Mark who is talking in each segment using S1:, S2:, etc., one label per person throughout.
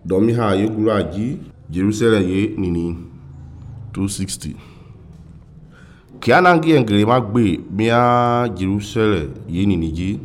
S1: Domi ha ye guru aji Jerusalem ye nini 260. Kianangi engre magbe mia Jerusalem ye nini ji.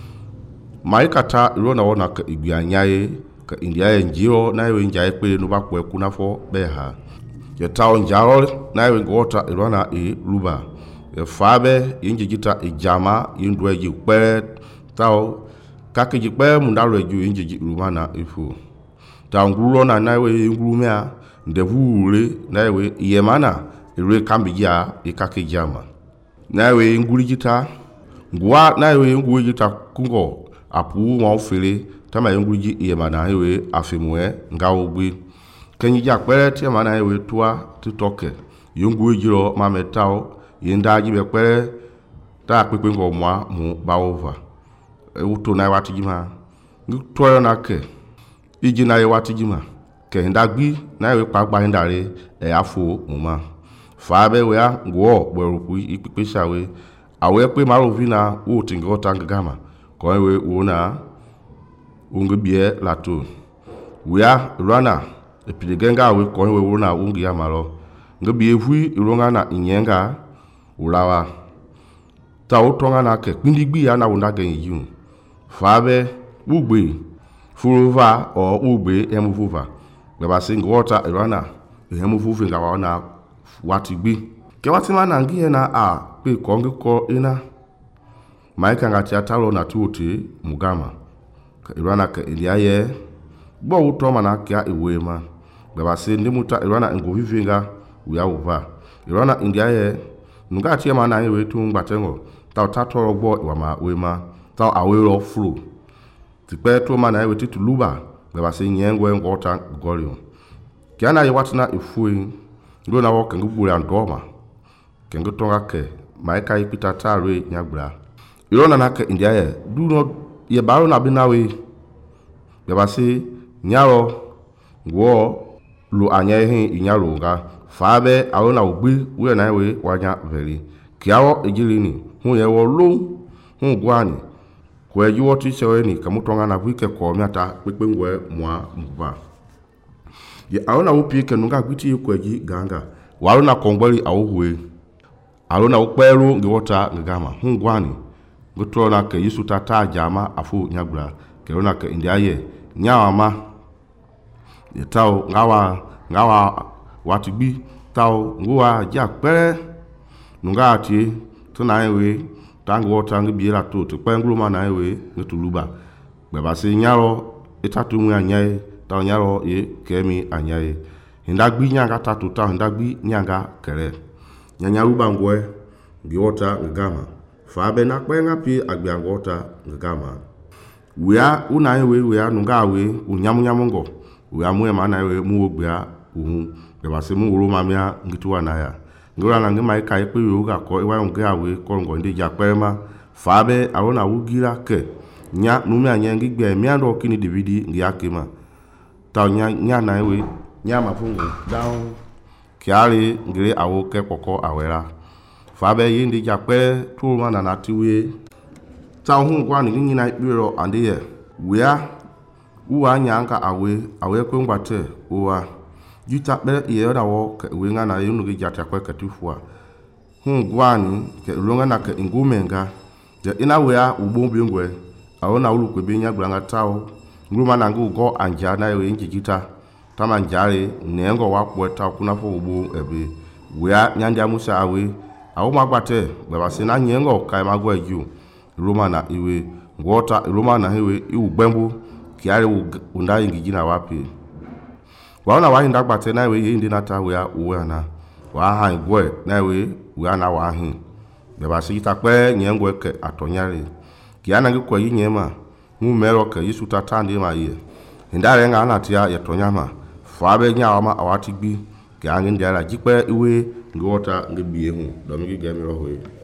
S1: Maikata rona wona ka igbianyaye ka India njiro na ewe njaye pe no bakwe kuna fo beha. Ye tawo njaro na ewe ngota rona ruba. Ye fabe injijita ijama yindwe ji pe tawo kake ji pe mundaro ju injiji rumana ifu. Tawo nguro na ewe ngurumea ndevure na ewe yemana ere kambija ikake jama. Na ewe ngurijita ngwa na ewe ngurijita kungo apu wa ofele tama yenguji yemana ewe afimwe ngawogbe kenyi jakpere ti mana ewe tua titoke yengujiro mametao yendaji bekpere ta pepe ngomwa mu baova uto na watijima ngtoyo na ke iji na watijima ke ndagbi na ewe pagba ndare afo muma fabe we ngwo gberuku ipipeshawe awe pe marovina wo tingota ngama ko ewe wona ungbie lato wia rana epidegenga we ko ewe wona ungi amalo ngbi ehui ironga na inyenga ulawa ta otonga na ke pindigbi ya na wona gen yu fabe ugbe furuva o ugbe emuvuva baba singa water rana emuvuva nga wana watigbi ke watima na ngi na pe ko ngi ko ina maika ngati atalo na tuti mugama irana ka iliaye bo uto mana kya iwema baba se ndimuta irana ngovivinga uyawuva irana indiaye ngati mana yewe tu ngbatengo ta tatoro gbo iwama wema ta awero flu tipe to mana yewe tituluba baba se nyengwe ngota gorio kiana ye watina ifui ndo na woke ngubule andoma kengo tonga ke maika ipita tarwe nyagbra irona na ke indiaye do not ye baro na binawe yabase nyaro ngwo lu anya ihe inyaro nga fabe arona ogbi we na we wanya veri kiawo ejilini hu ye wo lo hu gwani ko ejiwo ti sewe ni kamutonga na wike ko miata pepe ngwe mwa mba ye arona upi ke nunga gwiti ko eji ganga warona kongbali awuwe arona ukperu ngiwota ngama hu gwani gutona ke yisu tata jama afu nyagbra ke rona ke indiaye nyawama yetao ngawa watigbi tao ngwa jakpere nunga ati tuna ewe tangu tangu biela to to penglu mana ewe ngutuluba baba se nyaro etatu mu anyaye tao nyaro ye kemi anyaye ndagbi nyanga tatu tao ndagbi nyanga kere nyanyaruba ngwe giwota ngama fabe na kwenga pi agbiangota ngama wia una ewe wia nunga we unyamunyamungo wia mwe mana ewe muogbia uhu beba se mu woro mamia ngituwa na ya ngora na ngema ikai pe yoga ko iwa nge awe ko ngo ndi jakpema fabe arona wugira ke nya numi anya ngigbe miando kini dividi ngi akema ta nya na ewe nya mafungo down kiari ngire awo ke kokko awera fabe yindi jakpe turuma na natiwe ta hu gwa ni nyina ikpiro ande ye wia uwa nyanka awe ko ngbate uwa jita be ye da wo we nga na yunu gi jata kwa katufua hu gwa ni ke longa na ke ngumenga de ina wia ubombi ngwe awona ulukwe benya gbanga tawo nguma na ngu go anja na we njijita tama njare nengo wakwe ta kuna fo ubu ebe wia nyanja musa awe awo magbate baba se na nyengo kai magwa ju Roma na iwe ngota Roma na iwe iugbembu kiari undai ngijina wapi waona wa ndagbate na iwe yindi nata we na wa ha igwe na iwe we na wa hin baba se itape nyengwe ke atonyare kiana ngikwa yinyema mu mero ke yisuta tande ma ye ndare nga anatia yetonyama fabe nyaama awatigbi kiani ndara jikpe iwe ngota ngibiye hu domi gemiro hoye